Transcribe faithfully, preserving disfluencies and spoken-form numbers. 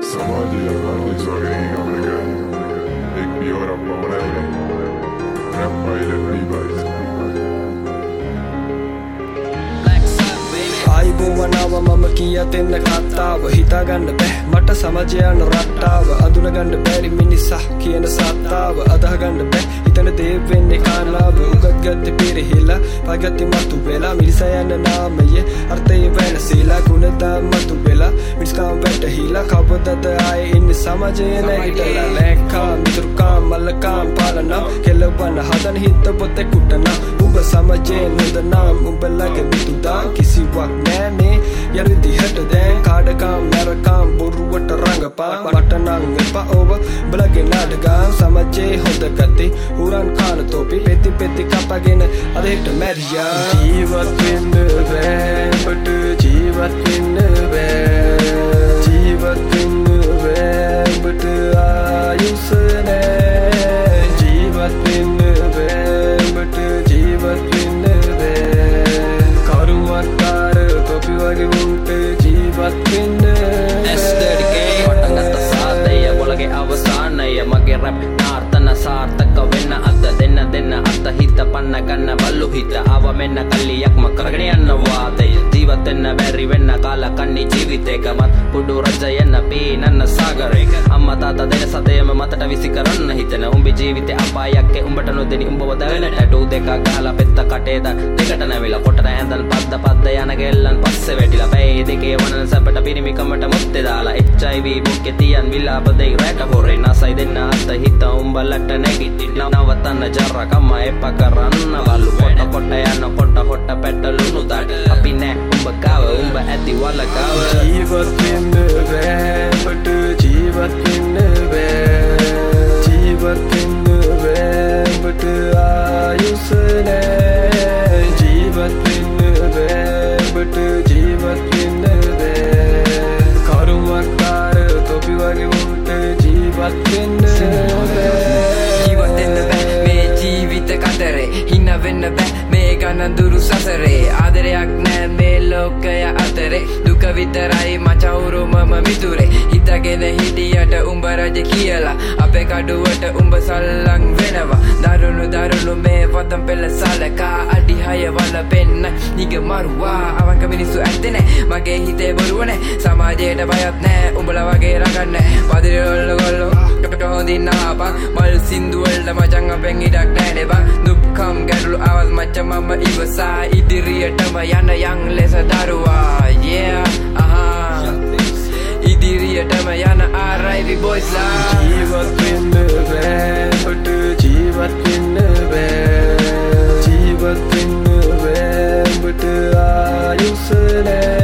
සමාජය අනිත් වගේ ගමනක එක් පියවරක් පමණයි රැප් පයිලට් බීබයිස් ආයිබෝවනාව මම කියතෙන්න කතාව හිතාගන්න බැ මට සමාජය යන රට්ටාව අඳුනගන්න බැරි මිනිසා කියන සත්තාව අදහගන්න බැ හිතන දේ වෙන්නේ කාලාව උගත් ගත්තේ පෙරහිලා පගති මතු වෙලා මිනිස යන නාමයේ අර්ථය වෙනසීලා ගුණදම් මතු වෙලා මිනිස්කම් වැටහිලා කවදද ආයේ ඉන්නේ සමාජයේ නැගිටලා ලැක්කා මිතුරුකම් මල්ලකම් පාලන කෙලවන හදන හිත පොතේ කුටන උඹ සමාජයේ නඳනම් උඹලගේ මිතුදා කිසිවක් නෑනේ යරිදි හැට දැන් කාඩකම් නරකම් බොරුවට රංගපා මට නම් එපා ඔබ බලගේ නාටකම් සමාජයේ හොඳ ගති උරන් කාන තෝපි පෙති පෙති කපගෙන අද හිට මැරියා ජීවත් වෙන්න බෑ බට ජීවත් වෙන්න බෑ ජීවත් වෙන්න බෑ බට ආයුෂ නෑ ජීවත් වෙන්න බෑ බට ජීවත් වෙන්න බෑ කරුවක්කාර තොපි වගේ උන්ට ජීවත් වෙන්න S thirty K වටගත් සාදය ඔලගේ අවසානය මගේ රැප් නාර්තන සාර්ථක වෙන්න අද දෙන්න දෙන්න අත හිත පන්න ගන්න බල්ලු හිත ආව මෙන්න කල්ලියක්ම කරගෙන යන්න වාදය ජීවත් වෙන්න බැරි වෙන්න කාලා කන්නේ ජීවිතේක මත් පුඩු රජයන්න පීනන්න සාගරේක අම්මා තාත්තා දෙන සතේම මතට විසි කරන්න හිතන උඹේ ජීවිතේ අපායක් උඹට නොදෙනි උඹව දවෙන ටැටූ දෙකක් ගහලා පෙත්ත කටේ ද දෙකට නැවිලා පොටට ඇඳන් පද්ද පද්ද යන ගෙල්ලන් පස්සේ වැටිලා බෑ දෙකේ වනන සැපට පිරිමි කමට මොත්තේ දාලා H I V බුක්කේ තියන් විලාප දෙයි රැට හොරේ නසයි දෙන්න අත හිත උඹලට නැගිටින්න නවතන්න ජර කම එපා කරන්න වලු කොට කොට යන කොට කොට පැටලුණු දාට අපි නෑ උඹ ගාව උඹ ඇති වල ගාව ජීවත් වෙන්න බෑ බට ජීවත් වෙන්න බෑ ජීවත් වෙන්න බෑ බට ආයුෂ නෑ ජීවත් වෙන්න බෑ බට ජීවත් වෙන්න බෑ කරුවක්කාර තොපි වගේ උන්ට ජීවත් වෙන්න බෑ ජීවත් වෙන්න බෑ මේ ජීවිත කතරේ හින වෙන්න බෑ මේ ගණන්දුරු සසරේ ආදරයක් නෑ මේ ලෝකය අතරේ දුක විතරයි මචවුරු මම මිතුරේ හිතගෙන හිටියට උඹ රජ කියලා අපේ කඩුවට උඹ සල්ලං වෙනවා දරුණු දරුණු මේ වතම් පෙළ සලකා අඩි හය වල පෙන්න නිග මරුවා අවංක මිනිස්සු ඇත්තේ නෑ මගේ හිතේ බොරුව නෑ සමාජයට බයත් නෑ උඹලා වගේ රගන්න පදිරි රොල්ල ගොල්ලෝ කට හොඳින් ආපන් මල් සින්දු වලට මචං අපෙන් ඉඩක් නෑ නේ බං දුක්ඛම් ගැටලු ආවත් මචං මම ඉවසා ඉදිරියටම යන යන් ලෙස දරුවා yeah aha ඉදිරියටම යන R I V boys ලා ජීවත් වෙන්න බෑ බට ජීවත් වෙන්න බෑ ජීවත් වෙන්න බෑ බට ආයුෂ නෑ